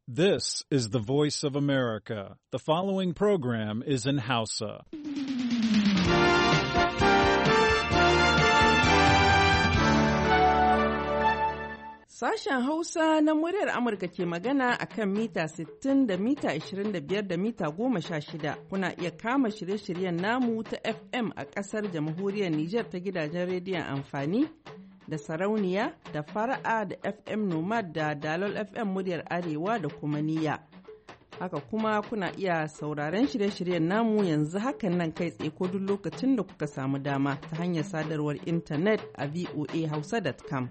This is the voice of America. The following program is in Hausa. Sashen Hausa na muryar Amurka ke magana a kan mita 60 da mita 25 da mita 16. Kuna iya kama shirye-shiryen namu ta FM a ƙasar jamhuriyar Nijar ta gidajen rediyon amfani da sarauniya da fara'a da FM Nomad da Dalol FM muryar Arewa da kuma niyya. Haka kuma kuna iya sauraren shirye-shiryen namu yanzu hakan nan kai tsaye ko duk lokacin da kuka samu dama ta hanyar sadarwar intanet a voahausa.com.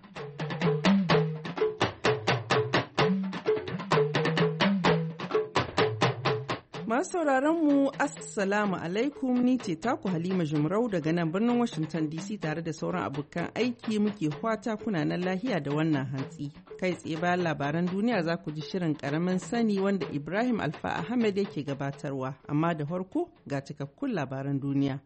Masu sauraron mu Assalamu alaikum, ni ce taku Halima Jumrau daga nan birnin Washington DC tare da sauran abokan aiki muke fata kuna nan lahiya da wannan hantsi. Kai tsaye bayan labaran duniya za ku ji shirin karamin sani wanda Ibrahim Alfa Ahmed yake gabatarwa, amma da farko ga cikakkun labaran duniya.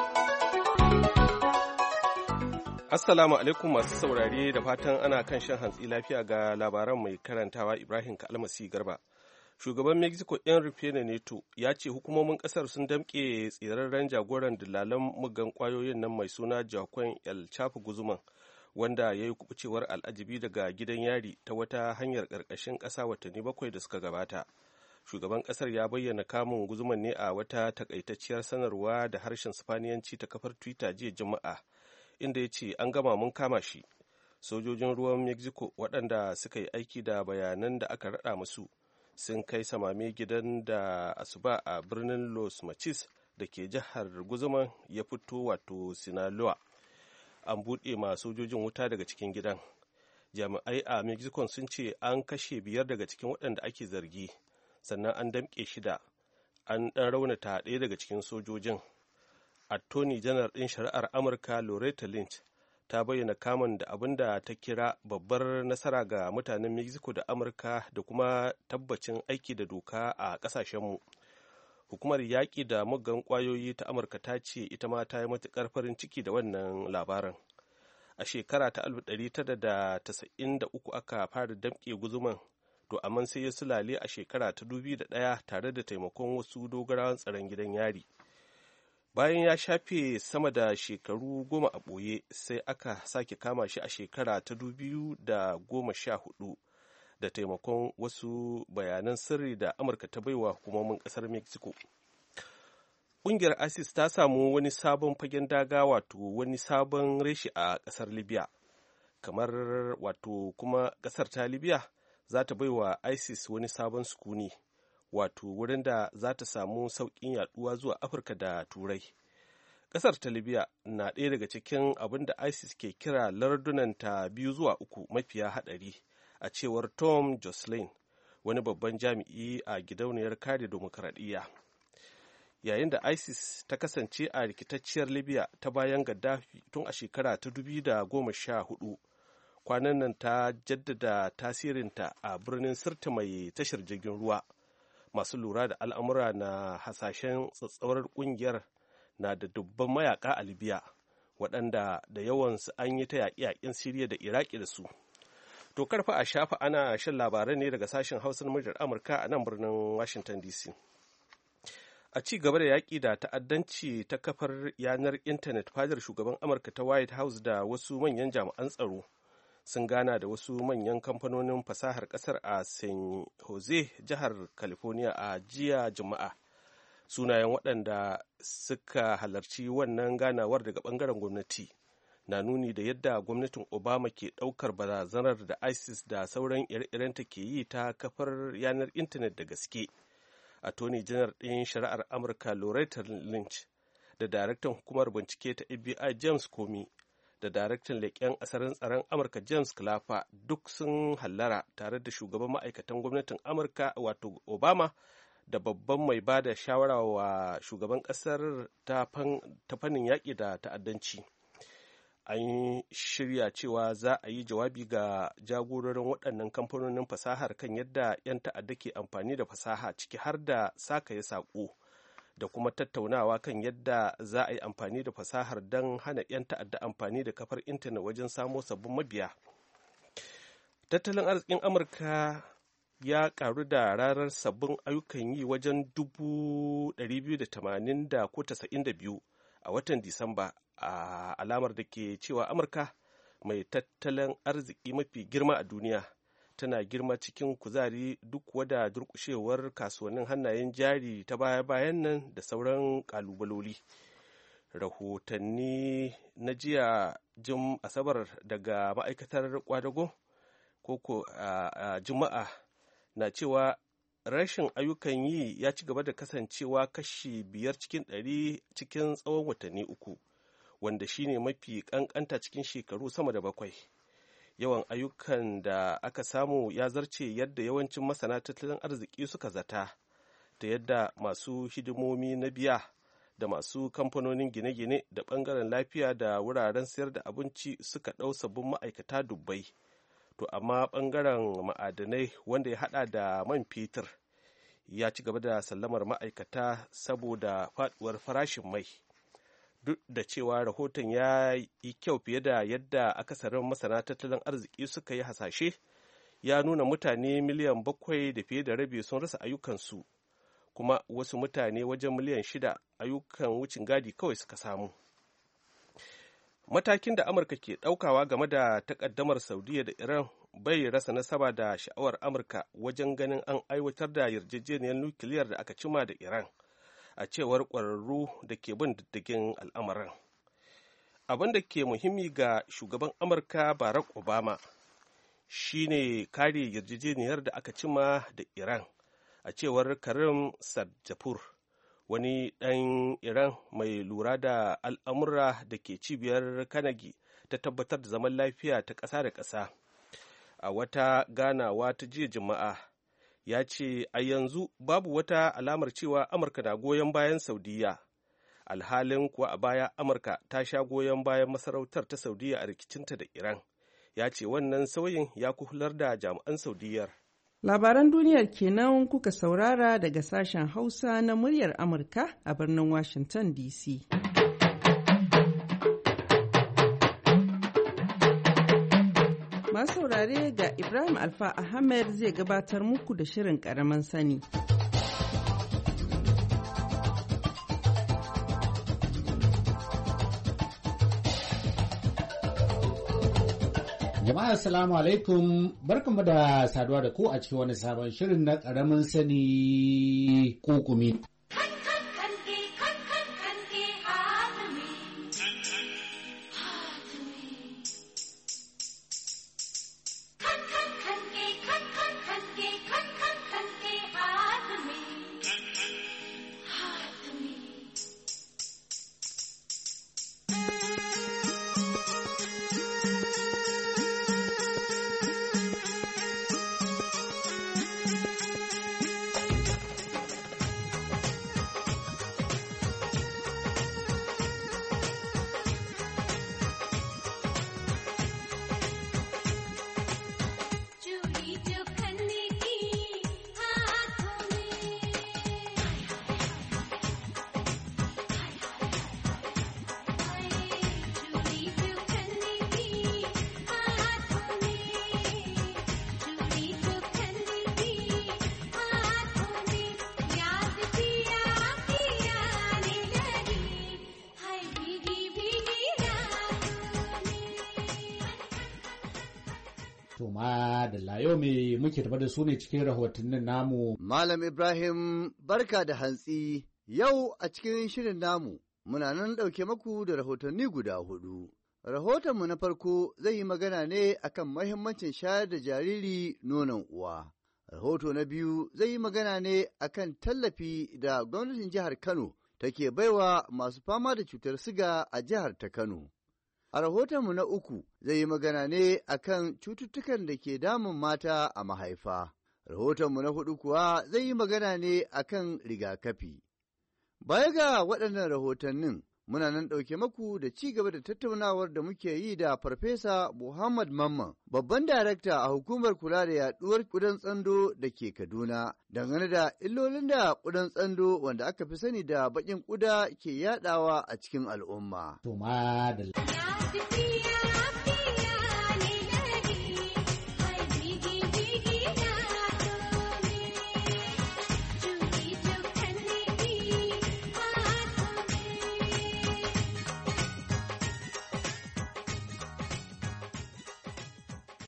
Assalamu alaikum masu saurare da fatan ana kan shan hantsi lafiya ga labaran mai karantawa Ibrahim Kalmasi Garba. Shugaban Mexico Enrique Neto ya ce hukumomin kasar sun damƙe tsirarren jagoran dillalan muggan kwayoyin nan mai suna Joaquin El Chapo Guzman, wanda ya yi kubucewar al'ajibi daga gidan yari ta wata hanyar ƙarƙashin ƙasa watanni 7 da suka gabata. Shugaban ƙasar ya bayyana kamun Guzman ne a wata takaitacciyar sanarwa da harshen Spaniyanci ta kafar Twitter jiya Juma'a, inda ya ce an gama mun kama shi. Sojojin ruwan Mexico waɗanda suka yi aiki da bayanan da aka raɗa musu sun kai samame gidan da asuba a birnin Los Machis da ke jihar Guzman ya fito wato Sinaloa. An buɗe ma sojojin wuta daga cikin gidan. Jami'ai a Mexico sun ce an kashe 5 daga cikin waɗanda ake zargi, sannan an damƙe 6. An ɗan raunata 1 daga cikin sojojin. Attorney General ɗin shari'ar Amurka Loretta Lynch ta bayyana kamun da abin da ta kira babbar nasara ga mutanen Mexico da Amurka da kuma tabbacin aiki da doka a ƙasashenmu. Hukumar yaƙi da muggan ƙwayoyi ta Amurka ta ce ita ma ta yi matuƙar farin ciki da wannan labarin. A shekara ta 1993 aka fara damƙe Guzman, to amma sai ya sulale a shekara ta 2001 tare da taimakon wasu dogarawan tsaron gidan yari. Bayan ya shafe sama da shekaru 10 a ɓoye, sai aka sake kama shi a shekara ta 2014 da taimakon wasu bayanan sirri da Amurka ta baiwa hukumomin ƙasar Mexico. Ƙungiyar ISIS ta samu wani sabon fagen daga, wato wani sabon reshe a ƙasar Libya. Kamar wato kuma ƙasar ta Libya za ta baiwa ISIS wani sabon sukuni, wato wurin da za ta samu sauƙin yaɗuwa zuwa Afirka da Turai. Ƙasar ta Libya na ɗaya daga cikin abin da ISIS ke kira lardunanta 2 zuwa 3 mafiya haɗari, a cewar Tom Jocelyn, wani babban jami'i a gidauniyar kare dimokuraɗiyya. Yayin da ISIS ta kasance a rikitacciyar Libya ta bayan Gaddafi tun a shekara ta 2014, kwanan nan ta jaddada tasirinta a birnin Sirte mai tashar jirgin ruwa. Masu lura da al'amura na hasashen tsatsaurar ƙungiyar na da dubban mayaka a Libya, waɗanda da yawansu an yi ta yaƙe-yaƙen Siriya da Iraki da su. To karfa a shafa ana shan labarai ne daga sashen Hausa na muryar Amurka a nan birnin Washington DC. A ci gaba da yaƙi da ta'addanci ta kafar yanar intanet, fadar shugaban Amurka ta White House da wasu manyan jami'an tsaro sun gana da wasu manyan kamfanonin fasahar kasar a San Jose, jihar California a jiya Juma'a. Sunayen waɗanda suka halarci wannan ganawar daga ɓangaren gwamnati na nuni da yadda gwamnatin Obama ke ɗaukar barazanar da ISIS da sauran ire-irenta ke yi ta kafar yanar intanet da gaske. Attorney General ɗin shari'ar Amurka Loretta Lynch da daraktan hukumar bincike ta FBI James Comey da daraktan leƙen asirin tsaron Amurka James Clapper duk sun hallara tare da shugaban ma'aikatan gwamnatin Amurka wato Obama da babban mai ba da shawara wa shugaban ƙasar ta fannin yaƙi da ta'addanci. An shirya cewa za a yi jawabi ga jagororin waɗannan kamfanonin fasahar kan yadda 'yan ta'adda ke amfani da fasaha, ciki har da sakaye saƙo, da kuma tattaunawa kan yadda za a yi amfani da fasahar don hana 'yan ta'adda amfani da kafar intanet wajen samo sabbin mabiya. Tattalin arzikin Amurka ya karu da ranar sabbin ayyukan yi wajen 280,092 a watan Disamba, a alamar da ke cewa Amurka mai tattalin arziki mafi girma a duniya tana girma cikin kuzari duk wada durkushewar kasuwannin hannayen jari ta baya-bayan nan da sauran kalubaloli. Rahotanni na jiya asabar daga ma'aikatar kwadago koko a juma'a na cewa rashin ayyukan yi ya ci gaba da kasancewa kashi 5 cikin 100 cikin tsawon watanni uku, wanda shine mafi kankanta cikin shekaru sama da 7. Yawan ayyukan da aka samu ya zarce yadda yawancin masana tattalin arziki suka zata, ta yadda masu hidimomi na biya da masu kamfanonin gine-gine da ɓangaren lafiya da wuraren sayar da abinci suka ɗau sabbin ma'aikata dubbai. To amma ɓangaren ma'adanai wanda ya haɗa da man fetur ya ci gaba da sallamar ma'aikata saboda faɗuwar farashin mai. Duk da cewa rahoton ya yi kyau fiye da yadda akasarin masana tattalin arziki suka yi hasashe, ya nuna mutane miliyan 7 da fiye da rabi sun rasa ayyukansu, kuma wasu mutane wajen miliyan 6 ayyukan wucin gadi kawai suka samu. Matakin da Amurka ke ɗaukawa game da takaddamar Saudiya da Iran bai rasa nasaba da sha'awar Amurka wajen ganin an aiwatar da yarjejeniyar nukiliyar da aka cima da Iran, a cewar ƙwararru da ke bin diddigin al'amarin. Abin da ke muhimmi ga shugaban Amurka Barack Obama shine kare yarjejeniyar da aka cima da Iran, a cewar Karim Sadjapur, wani ɗan Iran mai lura da al'amura da ke cibiyar Carnegie ta tabbatar da zaman lafiya ta ƙasa da ƙasa. A wata ganawa ta jiya Juma'a, ya ce a yanzu babu wata alamar cewa Amurka na goyon bayan Saudiya, alhalin kuwa a baya Amurka ta sha goyon bayan masarautar ta Saudiya a rikicinta da Iran. Ya ce wannan sauyin ya kuhular da jami'an Saudiyyar. Labaran duniyar kenan kuka saurara daga sashen Hausa na muryar Amurka a birnin Washington DC. Masu saurare ga Ibrahim Alfa Ahmed zai gabatar muku da shirin ƙaramin sani. Jama'a assalamu alaikum, barkanmu da saduwa da ku a cikin wani sabon shirin na ƙaramin sani kukumi. Tuma da layo me muke tafa da su ne cikin rahotannin namu. Malam Ibrahim barka da hantsi, yau a cikin shirin namu muna nan ɗauke maku da rahotanni guda 4. Rahotonmu na farko zai yi magana ne akan mahimmancin shayar da jariri nonon uwa. Rahoto na biyu zai yi magana ne akan tallafi da gwamnatin jihar Kano take baiwa masu fama da cutar siga a jihar ta Kano. A rahotonmu na uku zai yi magana ne akan cututtukan da ke damun mata a mahaifa. Rahotonmu na 4 kuwa zai yi magana ne akan rigakafi. Baya ga waɗannan rahotannin, muna nan ɗauke maku da ci gaba da tattaunawar da muke yi da Farfesa Muhammad Mamman, babban darakta a hukumar kula da yaɗuwar ƙudan tsando da ke Kaduna, dangane da illolin da ƙudan tsando wanda aka fi sani da baƙin ƙuda ke yaɗawa a cikin al'umma.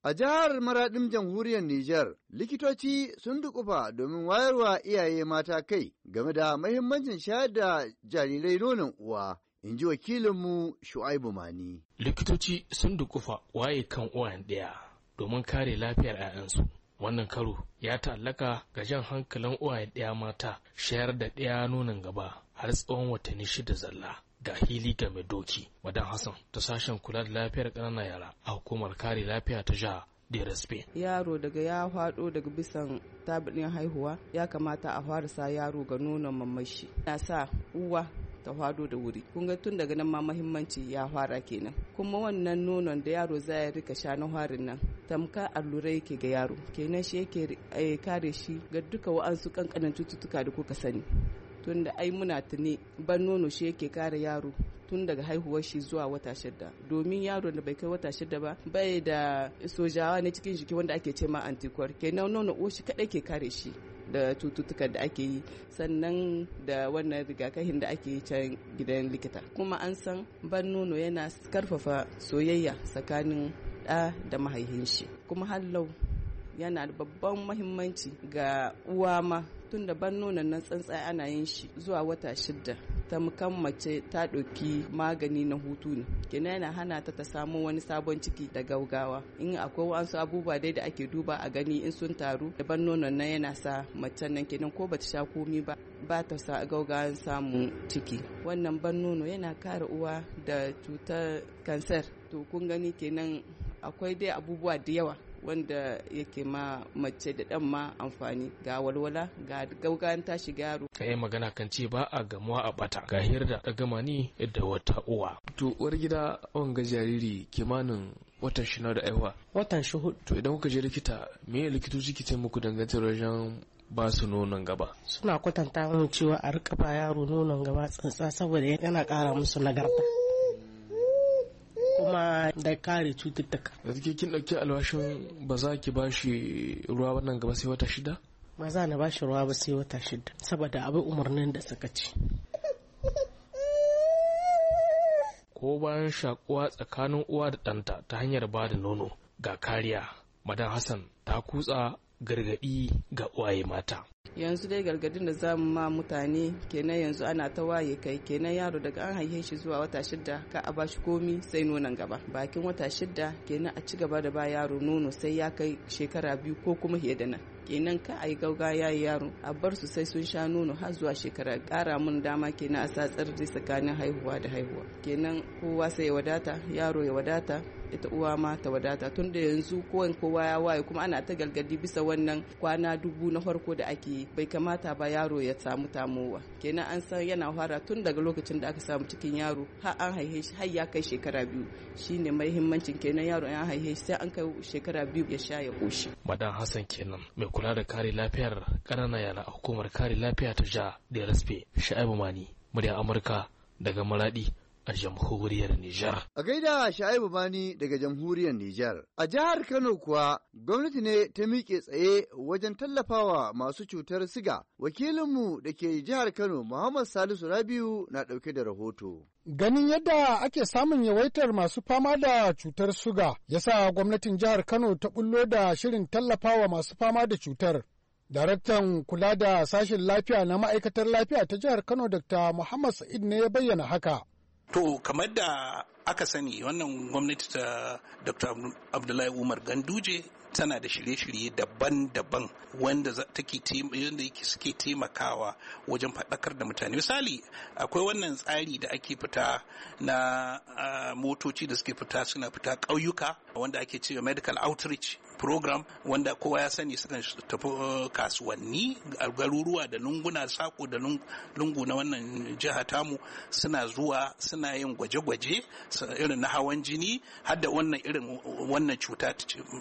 A jihar Maraɗin Jamhuriyar Nijar, likitoci sun dukufa domin wayarwa iyaye mata kai game da mahimmancin shayar da jarirai nonon uwa, in ji wakilinmu Shu'aibu Mani. Likitoci sun dukufa waye kan uwayen ɗaya domin kare lafiyar 'ya'yansu. Wannan karo ya ta'allaka ga jan hankalin uwayen ɗaya mata shayar da ɗaya nonon gaba har tsawon watanni 6 zalla. Ga hili ga mai doki, Madan Hassan ta sashen kula da lafiyar ƙananan yara a hukumar kare lafiya ta jiha DRSP. Yaro daga ya faɗo daga bisan tabulin haihuwa ya kamata a fara sa yaro ga nonon mamashi. Ya sa uwa ta fado da wuri. Kun ga tun daga nan ma mahimmanci ya fara kenan. Kuma wannan nonon da yaro zai rika sha na farin nan tamka allurai yake ga yaro. Kenan shi yake kare shi ga duka wa'ansu kankanan cututtuka da kuka sani. Tun da ai muna tuni ban nono shi yake kare yaro tun daga haihuwar shi zuwa wata 6, domin yaro da bai kai wata 6 ba bai da sojawa na cikin jiki wanda ake ce ma antikwar, kenan nono uwa shi kadai ke kare shi da cututtukan da ake yi, sannan da wannan rigakafin da ake yi can gidan likita. Kuma an san ban nono yana karfafa soyayya tsakanin ɗa da mahaihin shi, kuma hallau yana da babban mahimmanci ga uwa ma, tun da ban nonon nan tsantsa ana yin shi zuwa wata 6 ta mukan mace ta ɗauki magani na hutu ne, kenan yana hana ta samu wani sabon ciki da gaugawa. In akwai wasu abubuwa dai da ake duba a gani in sun taru, da ban nonon nan yana sa macen nan kenan ko bata sha komi ba ta sa gaugawan samun ciki. Wannan ban nono yana kare uwa da cutar kansar. To kun gani kenan akwai dai abubuwa da yawa wanda yake ma mace da ɗan ma amfani, ga walwala ga gaugawan tashi yaro. Ka yi magana kan ce ba a gamuwa a bata ga hirda da gama ni da wata uwa. To uwar gida wanga jariri kimanin watan shi da aiwa. Watan shi 4. To idan kuka je likita me likitoci ke ce muku dangantar wajen ba su nonon gaba? Suna kwatanta mun cewa a rika ba yaro nonon gaba tsantsa saboda yana kara musu nagarta. Kuma da kare cututtuka. Da take kin dauki alwashin ba za ki ba shi ruwa wannan gaba sai wata 6? Ba za na ba shi ruwa ba sai wata 6 saboda abin umarnin da suka ci. Ko bayan shakuwa tsakanin uwa da ɗanta ta hanyar ba da nono ga kariya, Madan Hassan ta kutsa gargaɗi ga uwaye mata. Yanzu dai gargadin da zamu ma mutane kenan, yanzu ana ta waye kai, kenan yaro daga an haife shi zuwa wata 6 ka a bashi komi sai nonon gaba. Bakin wata 6 kenan a ci gaba da ba yaro nono sai ya kai shekara 2 ko kuma fiye da nan. Kenan ka a yi gauga yayi yaro a bar su sai sun sha nono har zuwa shekara. Kara mun dama kenan a satsar da tsakanin haihuwa da haihuwa. Kenan kowa sai ya wadata, yaro ya wadata, ita uwa ma ta wadata, tunda yanzu kowa ya waye kuma ana ta galgadi bisa wannan kwana 1000 na farko da ake, bai kamata ba yaro ya samu tamowa. Kenan an san yana fara tun daga lokacin da aka samu cikin yaro har an haife shi har ya kai shekara 2, shine muhimmancin kenan yaro an haife shi sai an kai shekara 2 ya sha ya koshi. Madan Hassan kenan mai kula da kare lafiyar ƙananan yara a hukumar kare lafiya ta jiha DRSP. Shu'aibu Mani, murya Amurka daga Maradi a jamhuriyar Nijar. A gaida Sha'ibu Bani daga jamhuriyar Nijar. A jihar Kano kuwa gwamnati ne ta miƙe tsaye wajen tallafawa masu cutar siga. Wakilinmu da ke jihar Kano Muhammad Salisu Rabiu na ɗauke da rahoto. Ganin yadda ake samun yawaitar masu fama da cutar suga, ya sa gwamnatin jihar Kano ta bullo da shirin tallafawa masu fama da cutar. Daraktan kula da sashen lafiya na ma'aikatar lafiya ta jihar Kano Dr. Muhammad Sa'id ne ya bayyana haka. To kamar da aka sani wannan gwamnati ta Dr. Abdullahi Umar Ganduje tana da shirye-shirye daban-daban wanda suke taimakawa wajen faɗakar da mutane. Misali akwai wannan tsari da ake fita na motoci da suke fita suna fita ƙauyuka wanda ake cewa medical outreach program, wanda kowa ya sani sukan tafi kasuwanni garuruwa da lunguna sako da lungu na wannan jiha tamu, suna zuwa suna yin gwaje-gwaje irin na hawan jini har da wannan cuta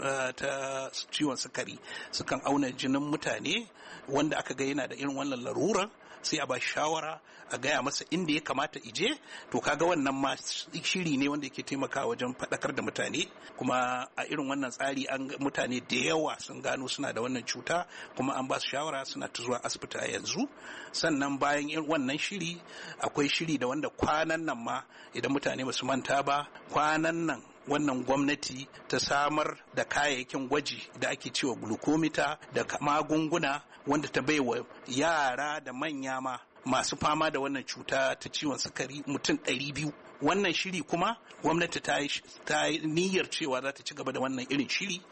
ta ciwon sukari. Sukan auna jinin mutane wanda aka ga yana da irin wannan larurar, sai a ba shawara a gaya masa inda ya kamata ije. To kaga wannan ma shiri ne wanda yake taimakawa wajen faɗakar da mutane, kuma a irin wannan tsari mutane da yawa sun gano suna da wannan cuta kuma an ba su shawara suna ta zuwa asibiti a yanzu. Sannan bayan wannan shiri akwai shiri da wanda kwanan nan ma idan mutane ba su manta ba, kwanan nan wannan gwamnati ta samar da kayayyakin gwaji da ake cewa glucometer da magunguna wanda ta baiwa yara da manya ma masu fama da wannan cuta ta ciwon sukari mutum 200. Wannan shiri kuma gwamnati ta yi niyyar cewa za ta ci gaba da wannan irin shiri.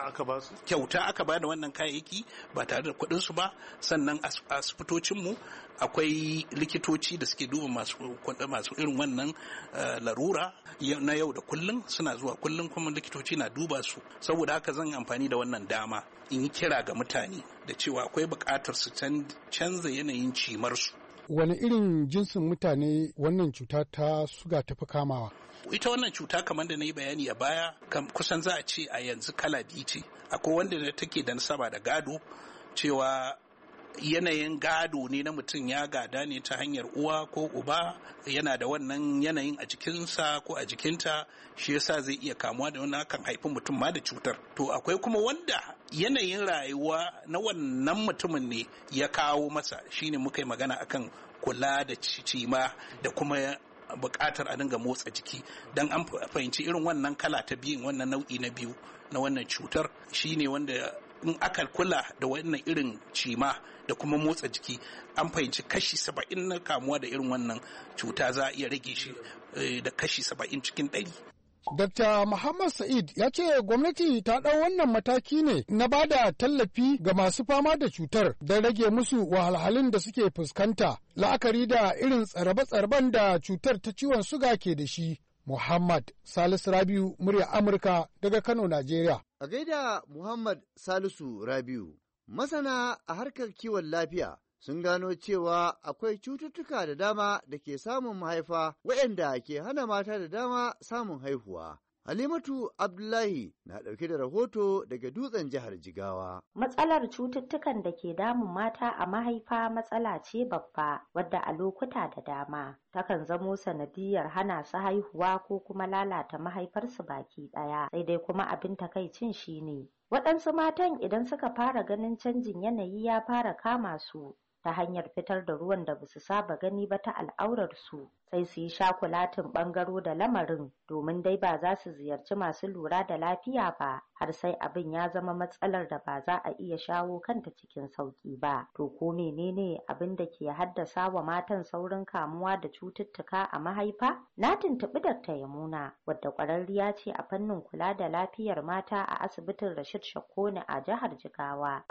Kyauta aka ba da wannan kayayyaki ba tare da kuɗin su ba. Sannan asibitocinmu akwai likitoci da suke duba masu irin wannan larura na yau da kullum, suna zuwa kullum kuma likitoci na duba su. Saboda haka zan amfani da wannan dama in yi kira ga mutane da cewa akwai buƙatar su canza yanayin cimarsu. Wani irin jinsin mutane wannan cuta ta suga tafi kamawa? Ita wannan cuta kamar da na yi bayani a baya kusan za a ce a yanzu kala biyu ce. Akwai wanda take da nasaba da gado, cewa yanayin gado ne na mutum ya gada ne ta hanyar uwa ko uba, yana da wannan yanayin a jikinsa ko a jikinta, shi yasa zai iya kamuwa da wannan kan haifi mutum ma da cutar. To akwai kuma wanda yanayin rayuwa na wannan mutumin ne ya kawo masa, shine muka yi magana akan kula da cima da kuma buƙatar a dinga motsa jiki, don an fahimci irin wannan kala ta biyun, wannan nau'i na biyu na wannan cutar shine wanda in aka kula da wannan irin cima da kuma motsa jiki, an fahimci kashi 70 na kamuwa da irin wannan cuta za a iya rage shi da kashi 70 cikin 100. Dr. Muhammad Sa'id ya ce gwamnati ta ɗau wannan mataki ne na ba da tallafi ga masu fama da cutar don rage musu wahalhalun da suke fuskanta, la'akari da irin tsarabe-tsaraben da cutar ta ciwon suga ke da shi. Muhammad Salisu Rabiu, murya Amurka daga Kano, Najeriya. A gaida Muhammad Salisu Rabiu, masana a harkar kiwon lafiya sun gano cewa akwai cututtuka da dama da ke samun mahaifa waɗanda ke hana mata da dama samun haihuwa. Halimatu Abdullahi na ɗauke da rahoto daga Dutsen jihar Jigawa. Matsalar cututtukan da ke damun mata a mahaifa matsala ce babba wadda a lokuta da dama takan zamo sanadiyar hana su haihuwa ko kuma lalata mahaifarsu baki ɗaya. Sai dai kuma abin takaicin shine waɗansu matan idan suka fara ganin canjin yanayi ya fara kama su ta hanyar fitar da ruwan da basu saba gani ba ta al'aurarsu, sai su yi shakulatin ɓangaro da lamarin domin dai ba za su ziyarci masu lura da lafiya ba har sai abin ya zama matsalar da ba za a iya shawo kanta cikin sauƙi ba. To ko menene abin da ke haddasa wa matan saurin kamuwa da cututtuka a mahaifa? Na tuntuɓi Dr. Yamuna wadda ƙwararriya ce a fannin kula da lafiyar mata a asibitin Rashid Shakone a jihar Jigawa.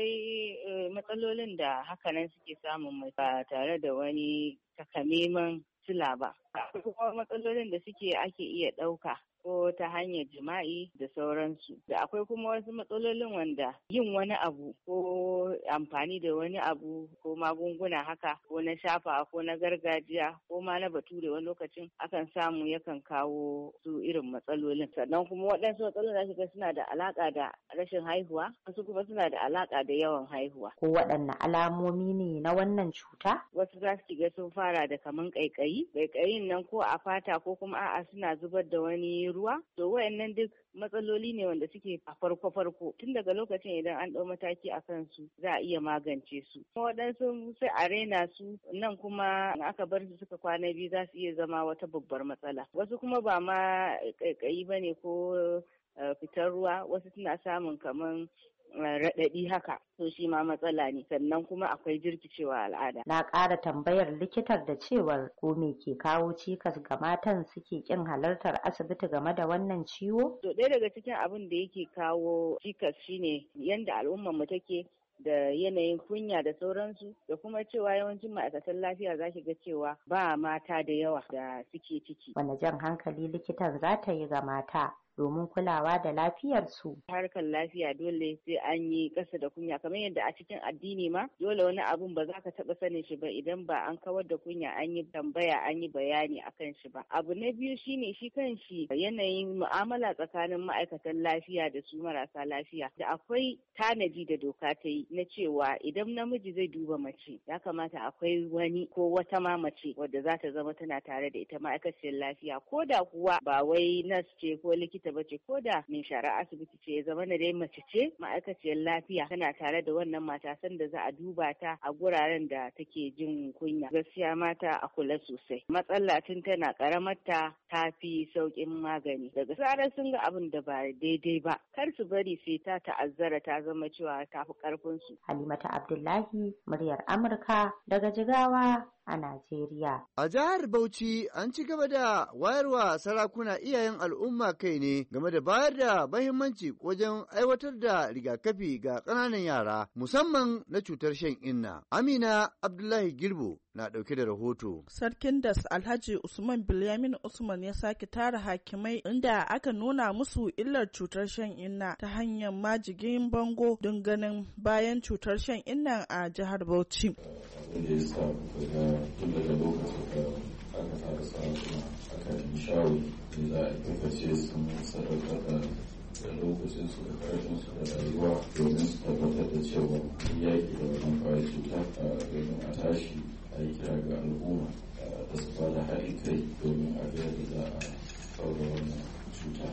Akwai matsalolin da hakanan suke samun mai ba tare da wani takamaiman sila ba. Akwai kuma matsalolin da ake iya ɗauka ko ta hanyar jima'i da sauransu. Da akwai kuma wasu matsalolin wanda yin wani abu ko amfani da wani abu ko magunguna haka ko na shafa ko na gargajiya ko ma na bature wani lokacin akan samu yakan kawo su irin matsalolin. Sannan kuma waɗansu matsalolin da suna da alaƙa da rashin haihuwa, wasu kuma suna da alaƙa da yawan haihuwa. Ko waɗanne alamomi ne na wannan cuta? Wasu za su ga sun fara da kaman ƙaiƙayi. Ƙaiƙayin nan ko a fata ko kuma a'a suna zubar da wani ruwa. To wayannan duk matsaloli ne wanda suke a farko tun daga lokacin idan an ɗau mataki a kansu za a iya magance su. Waɗansu sai a raina su nan kuma in aka bar su suka kwana biyu za su iya zama wata babbar matsala. Wasu kuma ba ma ƙaiƙayi ba ne ko fitar ruwa, wasu suna samun kaman raɗaɗi haka, to shi ma matsala ne. Sannan kuma akwai jirkicewa al'ada. Na ƙara tambayar likitar da cewar ko me ke kawo cikas ga matan suke ƙin halartar asibiti game da wannan ciwo? To ɗaya daga cikin abin da yake kawo cikas shine yanda al'ummar mu take da yanayin kunya da sauransu, da kuma cewa yawancin ma'aikatan lafiya za ki ga cewa ba mata da yawa da suke ciki. Wane jan hankali likitan za ta yi ga mata domin kulawa da lafiyarsu? Harkar lafiya dole sai an yi ƙasa da kunya, kamar yadda a cikin addini ma dole wani abun ba za ka taɓa sanin shi ba idan ba an kawar da kunya an yi tambaya an yi bayani akan shi ba. Abu na biyu shine shi kan shi yanayin mu'amala tsakanin ma'aikatan lafiya da su marasa lafiya, da akwai tanadi da doka ta yi na cewa idan namiji zai duba mace ya kamata akwai wani ko wata ma mace wadda za ta zama tana tare da ita ma'aikaciyar lafiya, ko da kuwa ba wai nas ce ko likita ita bace, ko da mai shara asibiti ce ya zama na dai mace ce ma'aikaciyar lafiya tana tare da wannan mata sanda za a duba ta a guraren da take jin kunya. Gaskiya mata a kula sosai. Matsala tun tana karamar ta fi sauƙin magani. Daga zarar sun ga abin da ba daidai ba, kar su bari sai ta ta'azzara ta zama cewa ta fi ƙarfin su. Halimata Abdullahi, muryar Amurka daga Jigawa a Najeriya. A jihar Bauchi an ci gaba da wayarwa sarakuna iyayen al'umma kai ne game da bayar da mahimmanci wajen aiwatar da rigakafi ga ƙananan yara musamman na cutar shan inna. Amina Abdullahi Girbo na ɗauke da rahoto. Sarkin Das Alhaji Usman Bilyamin Usman ya sake tara hakimai inda aka nuna musu illar cutar shan inna ta hanyar majigin bango don ganin bayan cutar shan inna a jihar Bauchi. Wanda ya sa tun daga lokacin da aka tara sarakuna aka yi shawari da za a kaface sun sadaukar da lokacin su da karfin su da rayuwa domin su tabbatar da cewa yaƙi da wannan kwayar cuta domin a tashi a yi kira ga al'umma da su bada haɗin kai domin a ga yadda za a kawo wannan cuta.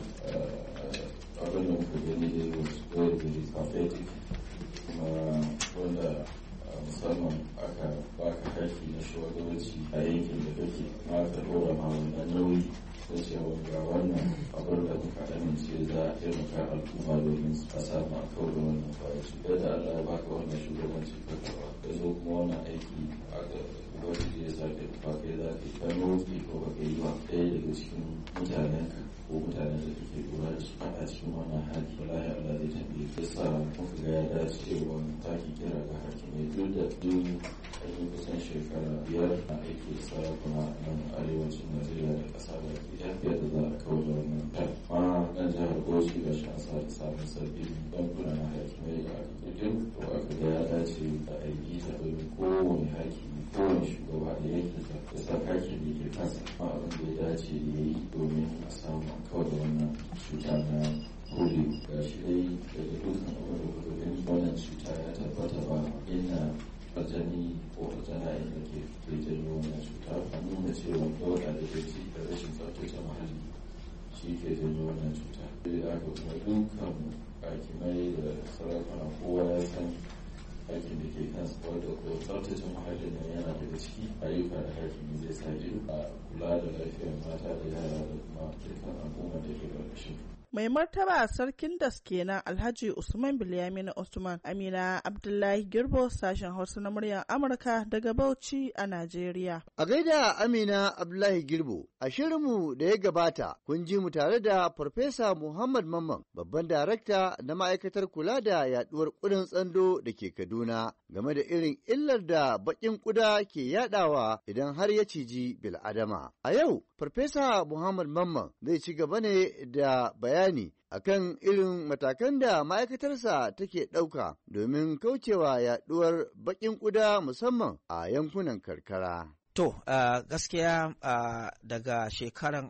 Abin da muka gani da wasu very very pathetic kuma wanda musamman aka baka haƙƙi na shugabanci a yankin da kake ma ka ɗora ma wannan nauyi da cewa ga wannan abin da muka amince za a taimaka al'umma domin a samu a kawo da wannan kwayar cuta. Da Allah ya baka wannan shugabanci ka karɓa ka zo kuma wannan aiki aka ubangiji ya sake ba kai za ka yi ka roƙi ko ba ka yi ba ɗaya daga cikin mutanenka ko mutanen da kake lura da su a cikin wannan hali wallahi Allah zai tambaye ka. Yasa muka ga ya dace cewa taki kira ga hakimai duk da duk an kusan shekara 5 a aiki da sarakuna nan arewacin Najeriya da ƙasa da ke yadda za a kawo da wannan ta. Ma nan jihar Bauchi ga shi an sa da samun sabbin bankuna na hakimai da aka kirkiro to aka ga ya dace da aiki ta domin kowane hakimi kowane shugaba da yankinsa da sa hakin da ke kansa ma abin da ya dace da ya yi domin a samu kawai da wannan cuta na polio. Ga shi dai daga dukkan abin da kuka gani wannan cuta ya tabbata ba ina aljani ko aljanayin da ke janyo wannan cuta a nuna cewa kawai da gaci da rashin tsaftace muhalli shi ke janyo wannan cuta. Da aka kuma dukkan hakimai da sarakuna kowa ya san aikin da ke kansa wadda ko tsaftace muhallin nan yana daga ciki ayyuka da hakimi zai sa ido a kula da lafiyar mata da yara da kuma dukkan al'umma da ke ƙarƙashin. Mai martaba sarkin Das kenan Alhaji Usman Bilyamin Usman. Amina Abdullahi Girbo, sashen Hausa na muryar Amurka daga Bauchi a Najeriya. A gaida Amina Abdullahi Girbo, a shirinmu da ya gabata kun ji mu tare da Farfesa Muhammad Mamman, babban darakta na ma'aikatar kula da yaduwar ƙudan tsando da ke Kaduna game da irin illar da baƙin ƙuda ke yadawa idan har ya ciji bil'adama. A yau, Farfesa Muhammad Mamman zai ci gaba ne da bayani akan irin matakan da ma'aikatarsa take ɗauka domin kaucewa yaɗuwar baƙin ƙuda musamman a yankunan karkara. To, gaskiya daga shekaran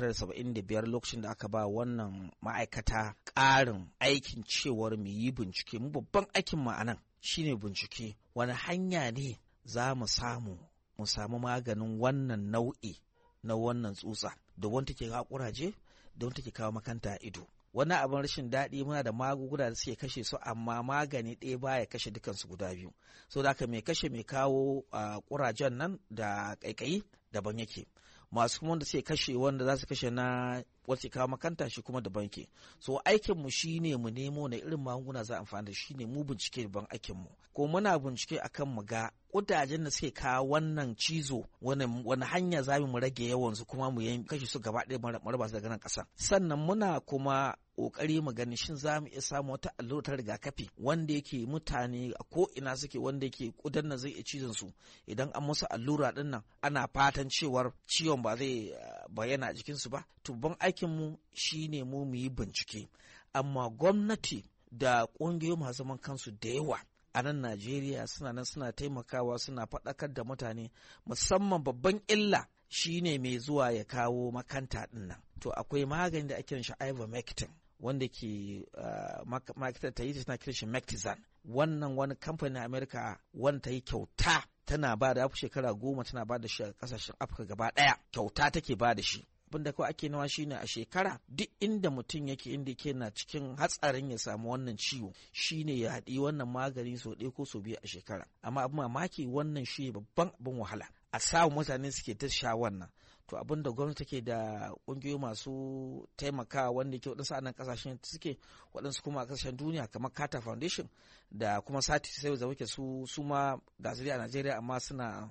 1975 lokacin da aka ba wannan ma'aikata ƙarin aikin cewar mu yi bincike, mu babban aikin ma'anan shine bincike wani hanya ne za mu samu maganin wannan nau'i na wannan tsutsa da wanda take kawo kuraje da wanda take kawo makanta ido. Wani abin rashin daɗi muna da magunguna da suke kashe su amma magani ɗaya baya kashe dukansu guda biyu. So da haka mai kashe mai kawo kurajen nan da ƙaiƙayi daban yake. Masu kuma wanda suke kashe wanda za su kashe na wacce kawo makanta shi kuma daban ke. So aikinmu shi ne mu nemo na irin magunguna za a amfani da shi ne mu bincike daban aikinmu. Ko muna bincike akan mu ga ƙudajen da suke kawo wannan cizo wani hanya za mu rage yawansu kuma mu kashe su gaba ɗaya mu raba su daga nan ƙasa. Sannan muna kuma ƙoƙari mu gani shin za mu iya samu wata allura ta rigakafi wanda yake mutane a ko ina suke wanda yake ƙudan nan zai iya cizon su idan an musu allura ɗin nan ana fatan cewar ciwon ba zai bayyana a jikinsu ba. To ban aikinmu shine mu yi bincike, amma gwamnati da ƙungiyoyi masu zaman kansu da yawa a nan Najeriya suna taimakawa suna faɗakar da mutane musamman babban illa shine mai zuwa ya kawo makanta ɗin nan. To akwai magani da ake shi ivermectin wanda ke ma'aikatar ta yi tana kiran shi Mectizan. Wannan wani kamfanin Amerika wanda ta yi kyauta tana ba da shekara 10 tana ba da shi a ƙasashen Afirka gaba ɗaya kyauta take ba da shi. abinda kawai ake nawa shine a shekara duk inda mutum yake inda yake na cikin hatsarin ya samu wannan ciwo shine ya haɗi wannan magani sau ɗaya ko sau biyu a shekara. Amma abin mamaki wannan shi babban abin wahala a samu mutane suke ta sha wannan. To abin da gwamnati take da ƙungiyoyi masu taimakawa wanda ke waɗansu a nan ƙasashen suke waɗansu kuma a ƙasashen duniya kamar Carter Foundation da kuma Sati sai da muke su ma da a Najeriya amma suna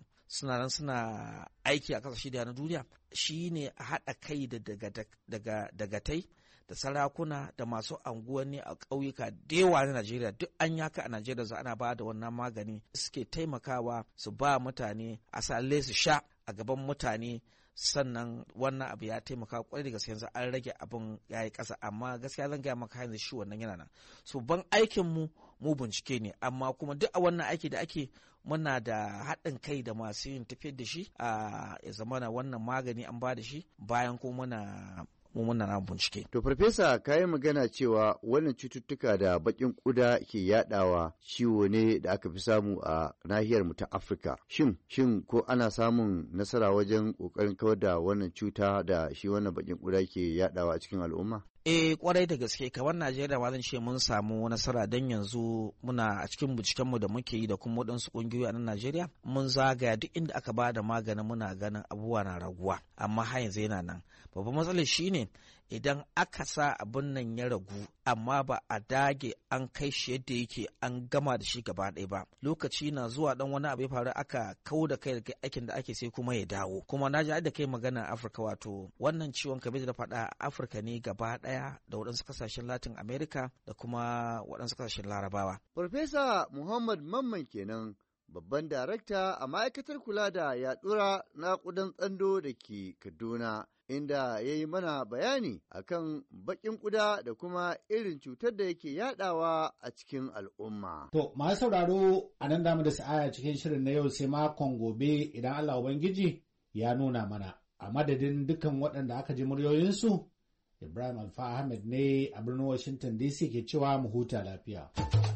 aiki a ƙasashe da na duniya shine a haɗa kai da dagatai da sarakuna da masu anguwanni a ƙauyuka da yawa na Najeriya duk an yaka a Najeriya za ana ba da wannan magani suke taimakawa su ba mutane a sale su sha a gaban mutane. Sannan wannan abu ya taimaka kwarai da gaske yanzu an rage abin ya yi ƙasa amma gaskiya zan gaya maka yanzu shi wannan yana nan. So ban aikin mu bincike ne amma kuma duk a wannan aiki da ake muna da haɗin kai da masu yin tafiyar da shi a ya zamana wannan magani an ba da shi bayan kuma muna na bincike. To farfesa kayi magana cewa wannan cututtuka da bakin kuda ke yadawa ciwo ne da aka fi samu a nahiyar mu ta Afirka. Shin ko ana samun nasara wajen kokarin kawar da wannan cuta da shi wannan bakin kuda ke yadawa a cikin al'umma? Kwarai da gaske kamar Najeriya ma zan ce mun samu nasara don yanzu muna a cikin bincikenmu da muke yi da kuma waɗansu ƙungiyoyi a nan Najeriya mun zagaya duk inda aka ba da maganin muna ganin abubuwa na raguwa amma har yanzu yana nan. Babban matsalar shine idan aka sa abin nan ya ragu amma ba a dage an kai shi yadda yake an gama da shi gaba ɗaya ba lokaci na zuwa dan wani abu ya faru aka kau da kai daga aikin da ake sai kuma ya dawo. Kuma na ji da kai magana Afirka wato wannan ciwon kamar da faɗa Afirka ne gaba ɗaya da waɗansu ƙasashen Latin America da kuma waɗansu ƙasashen Larabawa. Farfesa Muhammad Mamman kenan babban darakta a ma'aikatar kula da yaɗura na ƙudan tsando da ke Kaduna. Inda ya yi mana bayani akan baƙin ƙuda da kuma irin cutar da yake yaɗawa a cikin al'umma. To, masu sauraro a nan damu da sa'aya cikin shirin na yau sai makon gobe idan Allah Ubangiji ya nuna mana. A madadin dukkan waɗanda aka ji muryoyinsu, Ibrahim Alfa Ahmed ne a birnin Washington DC ke cewa mu huta lafiya.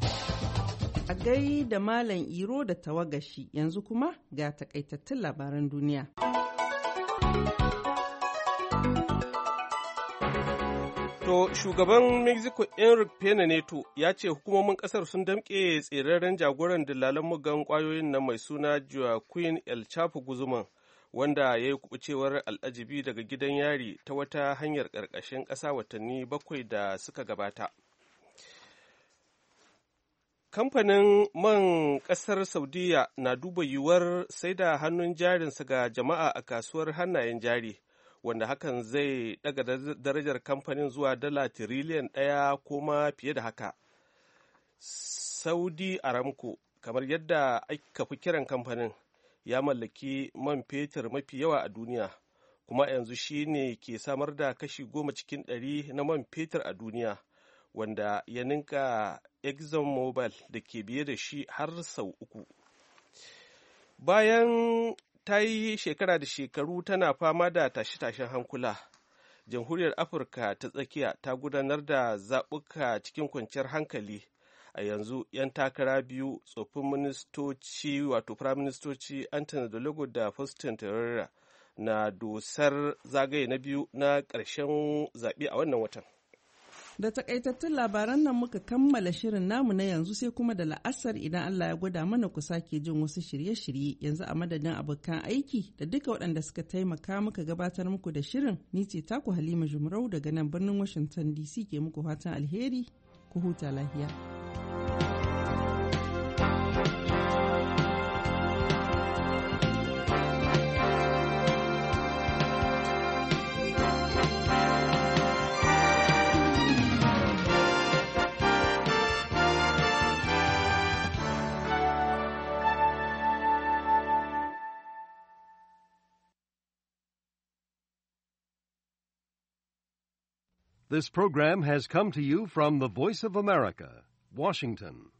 A gai da Malam Iro da tawagashi yanzu kuma ga takaitattun labaran duniya. To, shugaban Mexico Enrique Pena Nieto ya ce hukumomin kasar sun damƙe tseraren jagoran dillalan mugan ƙwayoyin nan mai suna Joaquin El Chapo Guzman, wanda ya yi kubucewar al'ajibi daga gidan yari ta wata hanyar ƙarƙashin ƙasa watanni 7 da suka gabata. Kamfanin man ƙasar Saudiya na duba yiwuwar sai da hannun jarinsa ga jama'a a kasuwar hannayen jari. Wanda hakan zai daga darajar kamfanin zuwa $1 tiriliyan ko ma fiye da haka. Saudi Aramco, kamar yadda aka fi kiran kamfanin, ya mallaki man fetur mafi yawa a duniya, kuma yanzu shi ne ke samar da kashi 10 cikin 100 na man fetur a duniya, wanda ya ninka ExxonMobil da ke biye da shi har sau 3. Bayan ta yi shekara da shekaru tana fama da tashe-tashen hankula. Jamhuriyar Afirka ta tsakiya ta gudanar da zaɓuka cikin kwanciyar hankali. A yanzu 'yan takara biyu tsoffin ministoci wato firaministoci Anthony Dologo da Faustin Terera na dosar zagaye na biyu na ƙarshen zaɓe a wannan watan. Da takaitattun labaran nan muka kammala shirin namu na yanzu sai kuma da la'asar idan Allah ya gwada mana ku sake jin wasu shirye-shirye yanzu a madadin abokan aiki da duka waɗanda suka taimaka muka gabatar muku da shirin ni ce taku Halima Jumrau daga nan birnin Washington DC ke muku fatan alheri ku huta lafiya. This program has come to you from the Voice of America, Washington.